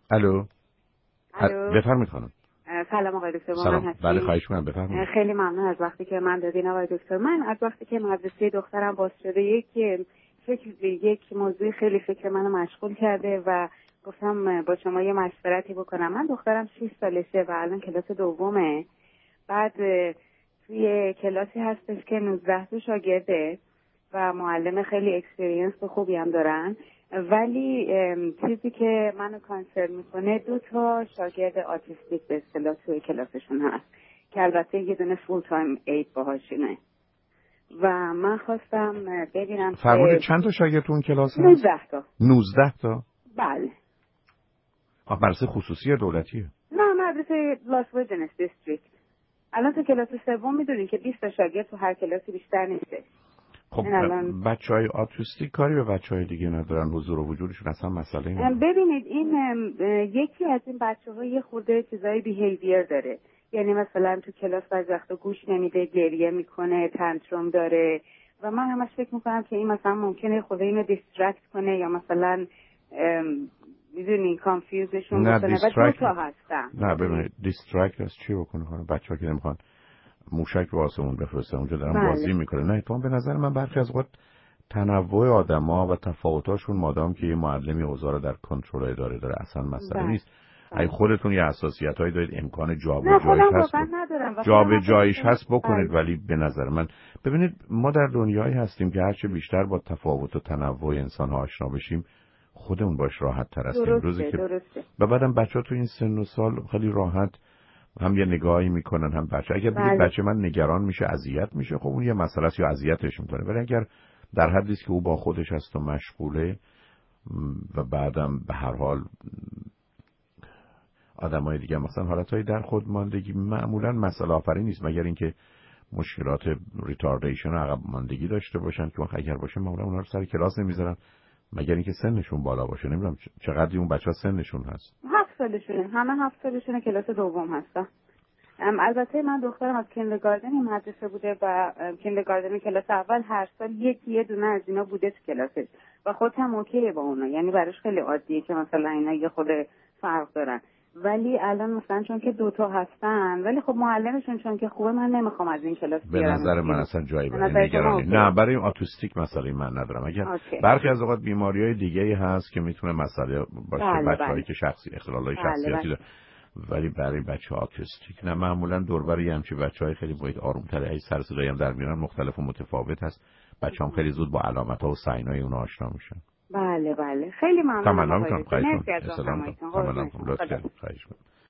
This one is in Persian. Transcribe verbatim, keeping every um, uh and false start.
الو. الو. بفرمایید خانم. سلام آقای دکتر. سلام. بله خواهش می‌کنم بفرمایید. خیلی ممنون از وقتی که من دادین آقای دکتر. من از وقتی که مدرسه دخترم باز شده یک فکر یک موضوع خیلی فکر منو مشغول کرده و گفتم با شما یه مشورتی بکنم. من دخترم شش سالشه و الان کلاس دومه. بعد توی کلاسی هستش که نوزده تا شاگرده و معلم خیلی اکسپریانس و خوبی هم دارن، ولی چیزی که منو کانسرن میکنه دو تا شاگرد آتیستیک به اصطلاح توی کلاسشون هست که البته یه دونه فول تایم اید باهاشونه و من خواستم ببینم فرمودید چند تا شاگرد تو اون کلاس هست؟ نوزده تا. نوزده تا؟ بله. آه مدرسه خصوصی یا دولتیه؟ نه مدرسه لاس ویجنس دیستریکت. الان تو کلاس سوم میدونین که بیست تا شاگرد تو هر کلاسی بیشتر نیسته. خب الان... بچه های آتیستیک کاری به بچه های دیگه ندارن، حضور و وجودشون اصلا مسئله نیست. ببینید این یکی از این بچه ها یه خورده چیزای بیهیویر داره، یعنی مثلا تو کلاس بعضی وقتا گوش نمیده، گریه میکنه، تنتروم داره و من همش فکر میکنم که این مثلا ممکنه خود اینو دیسترکت کنه یا مثلا میدونی کانفیوزشون بکنه و دو تا هستن. نه ببینید دیسترکت از چی بکنه خانم؟ بچه ها که نمیخوان موشک به آسمون بفرسته اونجا دارن بله. بازی میکنه. نه اتفاقا به نظر من برخی از وقت تنوع آدما و تفاوتاشون مادام که یه معلمی اوضاع رو در کنترل اداره داره اصلا مسئله بله. نیست. بله. اگه خودتون یه حساسیتایی دارید امکان جابجاییش هست جابجاییش هست بکنید بله. ولی به نظر من ببینید ما در دنیایی هستیم که هرچه بیشتر با تفاوت و تنوع انسان ها آشنا بشیم خودمون باش راحت تر هستیم. درسته که درسته. و بعدم بچه‌ها تو این سن و سال خیلی راحت هم یه نگاهی میکنن هم بچه اگر بگید بله. بچه من نگران میشه اذیت میشه خب اون یه مسئله است یا اذیتش میکنه، ولی اگر در حدی است که او با خودش هست و مشغوله و بعدم به هر حال آدمای دیگه مثلا حالتهای در خودماندگی معمولا مسئله آفرین نیست مگر اینکه مشکلات ریتاردیشن و عقب ماندگی داشته باشن که اگر باشه معمولا اونا رو سر کلاس نمیذارن مگر اینکه سنشون بالا باشه. نمیدونم چقدر اون بچه‌ها سنشون هست. هفت سالشونه، همه هفت سالشونه، کلاس دوم هستن. البته من دخترم از کیندرگاردن این مدرسه بوده و کیندرگاردن کلاس اول هر سال یکی یه دونه از اینا بوده تو کلاسش و خودش هم اوکیه با اونا، یعنی براش خیلی عادیه که مثلا اینا یه خود فرق دارن، ولی الان مثلا چون که دوتا هستن ولی خب معلمشون چون که خوبه من نمیخوام از این کلاس بیارم. به نظر من اصلا جایی برای نگرانی نه. برای آتیستیک مسئله من ندارم. اگر برخی از اوقات بیماریهای دیگه‌ای هست که میتونه مسئله باشه بله بچه‌هایی بله. که شخصی اختلالای بله شخصیتی دارن ولی برای بچه آتیستیک نه. معمولا دوربر همچین بچهای خیلی باید آروم‌تره، ای سر صدایی هم در میارن مختلف و متفاوت هست. بچه‌ام خیلی زود با علامت‌ها و ساینای اون آشنا میشن. بله بله خیلی ممنونم. تمام می‌کنم. خواهش می‌کنم. سلام. تمام. لطفاً خواهش می‌کنم.